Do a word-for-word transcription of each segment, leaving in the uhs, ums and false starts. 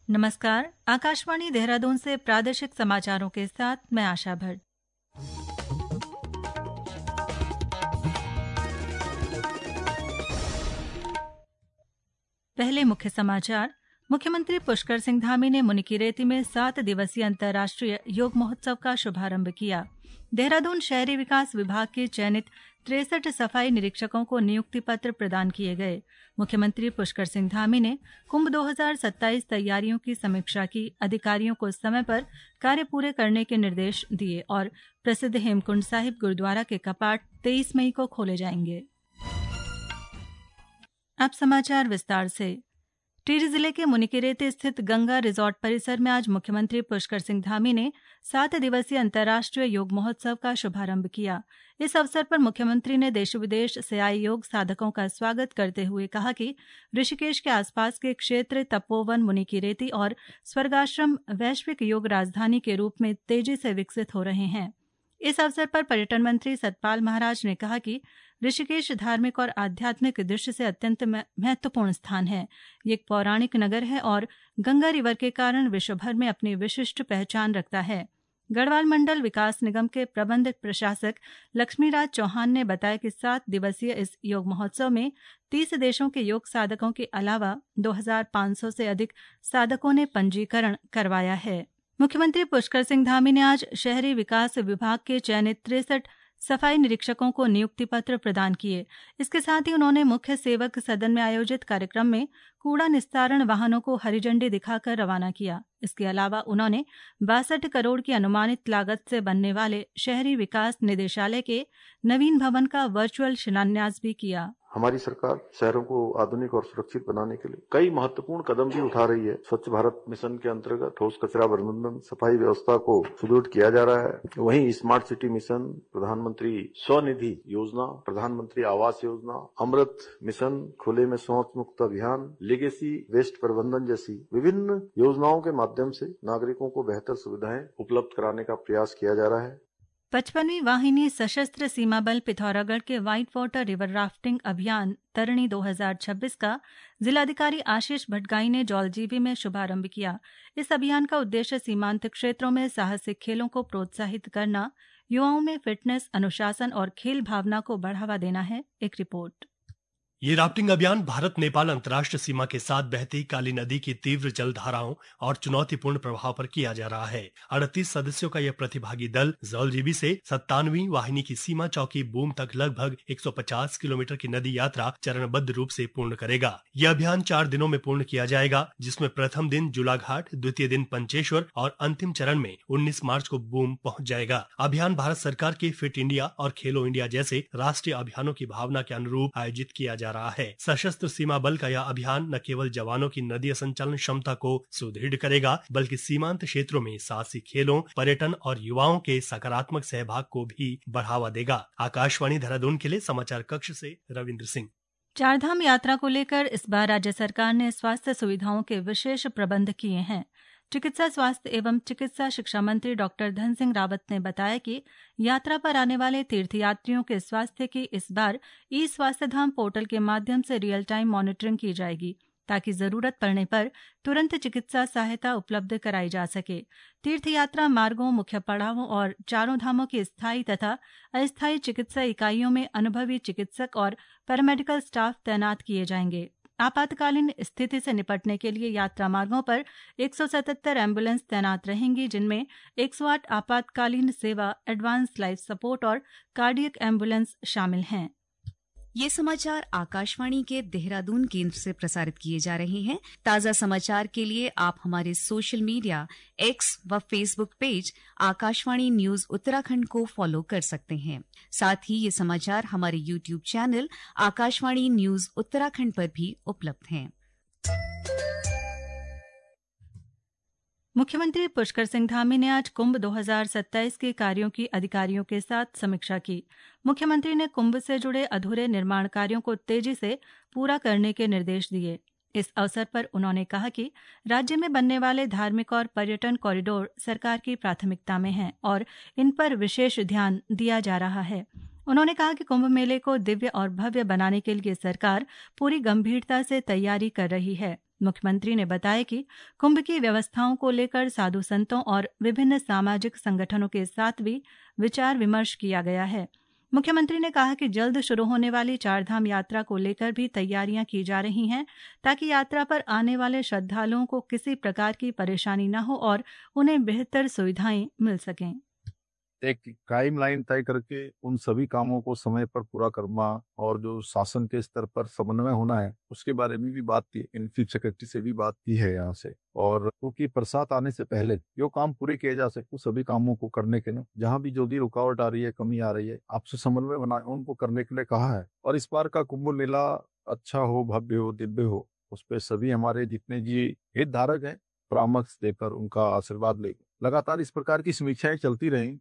नमस्कार, आकाशवाणी देहरादून से प्रादेशिक समाचारों के साथ मैं आशा भट्ट। पहले मुख्य समाचार। मुख्यमंत्री पुष्कर सिंह धामी ने मुनिकीरेती में सात दिवसीय अंतर्राष्ट्रीय योग महोत्सव का शुभारंभ किया। देहरादून शहरी विकास विभाग के चयनित तिरसठ सफाई निरीक्षकों को नियुक्ति पत्र प्रदान किए गए। मुख्यमंत्री पुष्कर सिंह धामी ने कुंभ दो हज़ार सत्ताईस तैयारियों की समीक्षा की, अधिकारियों को समय पर कार्य पूरे करने के निर्देश दिए और प्रसिद्ध हेमकुंड साहिब गुरुद्वारा के कपाट तेईस मई को खोले जाएंगे। अब समाचार विस्तार से। टिहरी जिले के मुनिकीरेती स्थित गंगा रिजॉर्ट परिसर में आज मुख्यमंत्री पुष्कर सिंह धामी ने सात दिवसीय अंतर्राष्ट्रीय योग महोत्सव का शुभारंभ किया। इस अवसर पर मुख्यमंत्री ने देश विदेश से आए योग साधकों का स्वागत करते हुए कहा कि ऋषिकेश के आसपास के क्षेत्र तपोवन, मुनिकीरेती और स्वर्गाश्रम वैश्विक योग राजधानी के रूप में तेजी से विकसित हो रहे हैं। इस अवसर पर पर्यटन मंत्री सतपाल महाराज ने कहा कि ऋषिकेश धार्मिक और आध्यात्मिक दृष्टि से अत्यंत महत्वपूर्ण स्थान है। ये एक पौराणिक नगर है और गंगा रिवर के कारण विश्व भर में अपनी विशिष्ट पहचान रखता है। गढ़वाल मंडल विकास निगम के प्रबंध प्रशासक लक्ष्मीराज चौहान ने बताया कि सात दिवसीय इस योग महोत्सव में तीस देशों के योग साधकों के अलावा दो हज़ार पाँच सौ से अधिक साधकों ने पंजीकरण करवाया है। मुख्यमंत्री पुष्कर सिंह धामी ने आज शहरी विकास विभाग के चयनित तिरसठ सफाई निरीक्षकों को नियुक्ति पत्र प्रदान किए। इसके साथ ही उन्होंने मुख्य सेवक सदन में आयोजित कार्यक्रम में कूड़ा निस्तारण वाहनों को हरी झंडी दिखाकर रवाना किया। इसके अलावा उन्होंने बासठ करोड़ की अनुमानित लागत से बनने वाले शहरी विकास निदेशालय के नवीन भवन का वर्चुअल शिलान्यास भी किया। हमारी सरकार शहरों को आधुनिक और सुरक्षित बनाने के लिए कई महत्वपूर्ण कदम भी उठा रही है। स्वच्छ भारत मिशन के अंतर्गत ठोस कचरा प्रबंधन, सफाई व्यवस्था को सुदृढ़ किया जा रहा है। वहीं स्मार्ट सिटी मिशन, प्रधानमंत्री स्वनिधि योजना, प्रधानमंत्री आवास योजना, अमृत मिशन, खुले में शौच मुक्त अभियान, लेगेसी वेस्ट प्रबंधन जैसी विभिन्न योजनाओं के माध्यम से नागरिकों को बेहतर सुविधाएं उपलब्ध कराने का प्रयास किया जा रहा है। पचपनवीं वाहिनी सशस्त्र सीमा बल पिथौरागढ़ के व्हाइट वाटर रिवर राफ्टिंग अभियान तरणी दो हज़ार छब्बीस का जिलाधिकारी आशीष भटगाई ने जौलजीबी में शुभारंभ किया। इस अभियान का उद्देश्य सीमांत क्षेत्रों में साहसिक खेलों को प्रोत्साहित करना, युवाओं में फिटनेस, अनुशासन और खेल भावना को बढ़ावा देना है। एक रिपोर्ट। ये राफ्टिंग अभियान भारत नेपाल अंतर्राष्ट्रीय सीमा के साथ बहती काली नदी की तीव्र जल धाराओं और चुनौतीपूर्ण प्रभाव पर किया जा रहा है। अड़तीस सदस्यों का यह प्रतिभागी दल जौलजीबी से सत्तानवीं वाहिनी की सीमा चौकी बूम तक लगभग एक सौ पचास किलोमीटर की नदी यात्रा चरणबद्ध रूप से पूर्ण करेगा। यह अभियान चार दिनों में पूर्ण किया जाएगा, जिसमें प्रथम दिन जुलाघाट, द्वितीय दिन पंचेश्वर और अंतिम चरण में उन्नीस मार्च को बूम पहुँच जाएगा। अभियान भारत सरकार के फिट इंडिया और खेलो इंडिया जैसे राष्ट्रीय अभियानों की भावना के अनुरूप आयोजित किया जा रहा है। सशस्त्र सीमा बल का यह अभियान न केवल जवानों की नदी संचालन क्षमता को सुदृढ़ करेगा, बल्कि सीमांत क्षेत्रों में साहसिक खेलों, पर्यटन और युवाओं के सकारात्मक सहभाग को भी बढ़ावा देगा। आकाशवाणी देहरादून के लिए समाचार कक्ष से रविंद्र सिंह। चारधाम यात्रा को लेकर इस बार राज्य सरकार ने स्वास्थ्य सुविधाओं के विशेष प्रबंध किए हैं। चिकित्सा स्वास्थ्य एवं चिकित्सा शिक्षा मंत्री डॉक्टर धन सिंह रावत ने बताया कि यात्रा पर आने वाले तीर्थयात्रियों के स्वास्थ्य की इस बार ई स्वास्थ्य धाम पोर्टल के माध्यम से रियल टाइम मॉनिटरिंग की जाएगी, ताकि जरूरत पड़ने पर तुरंत चिकित्सा सहायता उपलब्ध कराई जा सके। तीर्थयात्रा मार्गों, मुख्य पड़ावों और चारों धामों की स्थायी तथा अस्थायी चिकित्सा इकाइयों में अनुभवी चिकित्सक और पैरामेडिकल स्टाफ तैनात किए जाएंगे। आपातकालीन स्थिति से निपटने के लिए यात्रा मार्गों पर एक सौ सतहत्तर एम्बुलेंस तैनात रहेंगी, जिनमें एक सौ आठ आपातकालीन सेवा, एडवांस लाइफ सपोर्ट और कार्डियक एम्बुलेंस शामिल हैं। ये समाचार आकाशवाणी के देहरादून केंद्र से प्रसारित किए जा रहे हैं। ताज़ा समाचार के लिए आप हमारे सोशल मीडिया एक्स व Facebook page Akashvani news Uttarakhand को फॉलो कर सकते हैं। साथ ही ये समाचार हमारे YouTube channel Akashvani news Uttarakhand पर भी उपलब्ध हैं। मुख्यमंत्री पुष्कर सिंह धामी ने आज कुंभ दो हज़ार सत्ताईस के कार्यों की अधिकारियों के साथ समीक्षा की। मुख्यमंत्री ने कुंभ से जुड़े अधूरे निर्माण कार्यों को तेजी से पूरा करने के निर्देश दिए। इस अवसर पर उन्होंने कहा कि राज्य में बनने वाले धार्मिक और पर्यटन कॉरिडोर सरकार की प्राथमिकता में हैं और इन पर विशेष ध्यान दिया जा रहा है। उन्होंने कहा कि कुंभ मेले को दिव्य और भव्य बनाने के लिए सरकार पूरी गंभीरता से तैयारी कर रही है। मुख्यमंत्री ने बताया कि कुंभ की व्यवस्थाओं को लेकर साधु संतों और विभिन्न सामाजिक संगठनों के साथ भी विचार विमर्श किया गया है। मुख्यमंत्री ने कहा कि जल्द शुरू होने वाली चारधाम यात्रा को लेकर भी तैयारियां की जा रही हैं ताकि यात्रा पर आने वाले श्रद्धालुओं को किसी प्रकार की परेशानी न हो और उन्हें बेहतर सुविधाएं मिल सकें। एक टाइम लाइन तय करके उन सभी कामों को समय पर पूरा करना और जो शासन के स्तर पर समन्वय होना है उसके बारे में भी बात की, इन चीफ सेक्रेटरी से भी बात की है यहाँ से। और क्योंकि बरसात आने से पहले जो काम पूरे किए जा सके सभी कामों को करने के लिए जहाँ भी जो भी रुकावट आ रही है, कमी आ रही है, आपसे समन्वय बना उनको करने के लिए कहा है। और इस बार का कुंभ मेला अच्छा हो, भव्य हो, दिव्य हो, उस पर सभी हमारे जितने जी हितधारक हैं परामर्श देकर उनका आशीर्वाद लेकर लगातार इस प्रकार की समीक्षाएं चलती रहें।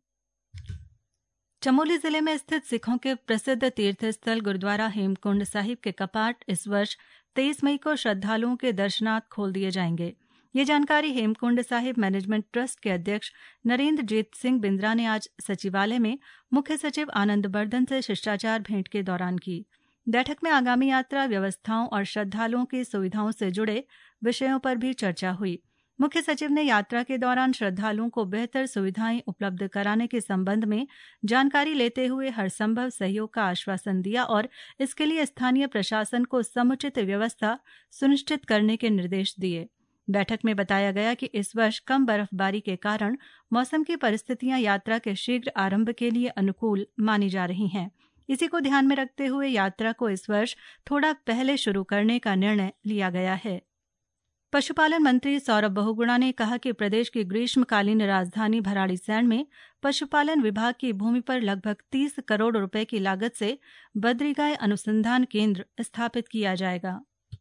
चमोली जिले में स्थित सिखों के प्रसिद्ध तीर्थ स्थल गुरुद्वारा हेमकुंड साहिब के कपाट इस वर्ष तेईस मई को श्रद्धालुओं के दर्शनार्थ खोल दिए जाएंगे। ये जानकारी हेमकुंड साहिब मैनेजमेंट ट्रस्ट के अध्यक्ष नरेंद्रजीत सिंह बिंद्रा ने आज सचिवालय में मुख्य सचिव आनंद बर्धन से शिष्टाचार भेंट के दौरान की। बैठक में आगामी यात्रा व्यवस्थाओं और श्रद्धालुओं की सुविधाओं से जुड़े विषयों पर भी चर्चा हुई। मुख्य सचिव ने यात्रा के दौरान श्रद्धालुओं को बेहतर सुविधाएं उपलब्ध कराने के संबंध में जानकारी लेते हुए हर संभव सहयोग का आश्वासन दिया और इसके लिए स्थानीय प्रशासन को समुचित व्यवस्था सुनिश्चित करने के निर्देश दिए। बैठक में बताया गया कि इस वर्ष कम बर्फबारी के कारण मौसम की परिस्थितियां यात्रा के शीघ्र आरंभ के लिए अनुकूल मानी जा रही हैं। इसी को ध्यान में रखते हुए यात्रा को इस वर्ष थोड़ा पहले शुरू करने का निर्णय लिया गया है। पशुपालन मंत्री सौरभ बहुगुणा ने कहा कि प्रदेश की ग्रीष्मकालीन राजधानी भराड़ीसैंण में पशुपालन विभाग की भूमि पर लगभग तीस करोड़ रुपए की लागत से बद्री गाय अनुसंधान केंद्र स्थापित किया जाएगा।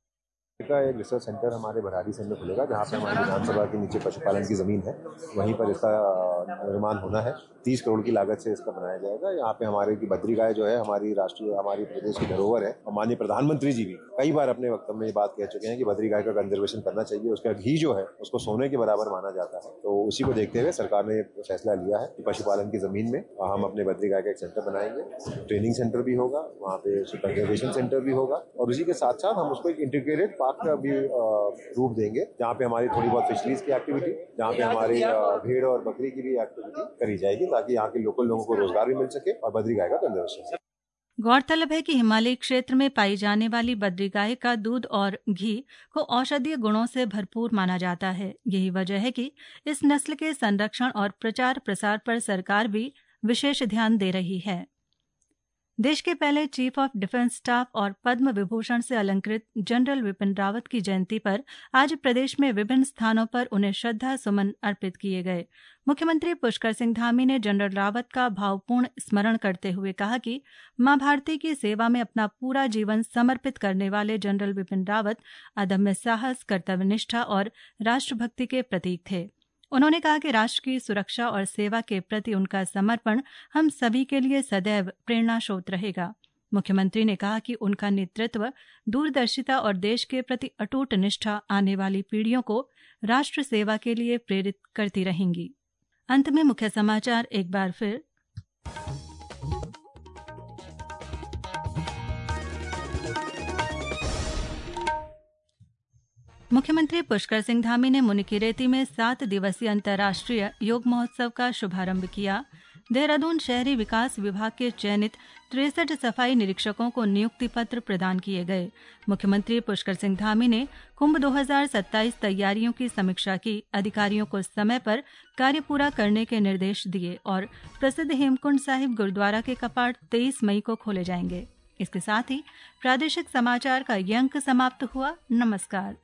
का एक रिसर्च सेंटर हमारे भराड़ीसैंण में खुलेगा जहाँ पे हमारी विधानसभा के नीचे पशुपालन की जमीन है, वहीं पर इसका निर्माण होना है। तीस करोड़ की लागत से इसका बनाया जाएगा। यहाँ पे हमारे की बद्री गाय जो है हमारी राष्ट्रीय हमारी प्रदेश की धरोहर है और माननीय प्रधानमंत्री जी भी कई बार अपने वक्तव्य में ये बात कह चुके हैं कि बद्री गाय का कंजर्वेशन करना चाहिए। उसका घी जो है उसको सोने के बराबर माना जाता है। तो उसी को देखते हुए सरकार ने फैसला लिया है कि पशुपालन की जमीन में हम अपने बद्री गाय का एक सेंटर बनाएंगे। ट्रेनिंग सेंटर भी होगा, वहाँ पे कंजर्वेशन सेंटर भी होगा और उसी के साथ साथ हम उसको एक इंटीग्रेटेड पार्क का भी रूप देंगे जहाँ पे हमारी थोड़ी बहुत फिशरीज की एक्टिविटी, जहाँ पे हमारी भेड़ और बकरी की भी एक्टिविटी करी जाएगी ताकि यहाँ के लोकल लोगों को रोजगार भी मिल सके और बद्री गाय का कंजर्वेशन। गौरतलब है कि हिमालयी क्षेत्र में पाई जाने वाली बद्री गाय का दूध और घी को औषधीय गुणों से भरपूर माना जाता है। यही वजह है कि इस नस्ल के संरक्षण और प्रचार प्रसार पर सरकार भी विशेष ध्यान दे रही है। देश के पहले चीफ ऑफ डिफेंस स्टाफ और पद्म विभूषण से अलंकृत जनरल विपिन रावत की जयंती पर आज प्रदेश में विभिन्न स्थानों पर उन्हें श्रद्धा सुमन अर्पित किए गए। मुख्यमंत्री पुष्कर सिंह धामी ने जनरल रावत का भावपूर्ण स्मरण करते हुए कहा कि मां भारती की सेवा में अपना पूरा जीवन समर्पित करने वाले जनरल विपिन रावत अदम्य साहस, कर्तव्यनिष्ठा और राष्ट्रभक्ति के प्रतीक थे। उन्होंने कहा कि राष्ट्र की सुरक्षा और सेवा के प्रति उनका समर्पण हम सभी के लिए सदैव प्रेरणा स्रोत रहेगा। मुख्यमंत्री ने कहा कि उनका नेतृत्व, दूरदर्शिता और देश के प्रति अटूट निष्ठा आने वाली पीढ़ियों को राष्ट्र सेवा के लिए प्रेरित करती रहेंगी। अंत में मुख्य समाचार एक बार फिर। मुख्यमंत्री पुष्कर सिंह धामी ने मुनिकीरेती में सात दिवसीय अंतर्राष्ट्रीय योग महोत्सव का शुभारंभ किया। देहरादून शहरी विकास विभाग के चयनित तिरसठ सफाई निरीक्षकों को नियुक्ति पत्र प्रदान किए गए। मुख्यमंत्री पुष्कर सिंह धामी ने कुंभ दो हज़ार सत्ताईस तैयारियों की समीक्षा की, अधिकारियों को समय पर कार्य पूरा करने के निर्देश दिए और प्रसिद्ध हेमकुंड साहिब गुरुद्वारा के कपाट तेईस मई को खोले जाएंगे। इसके साथ ही प्रादेशिक समाचार का ये अंक समाप्त हुआ। नमस्कार।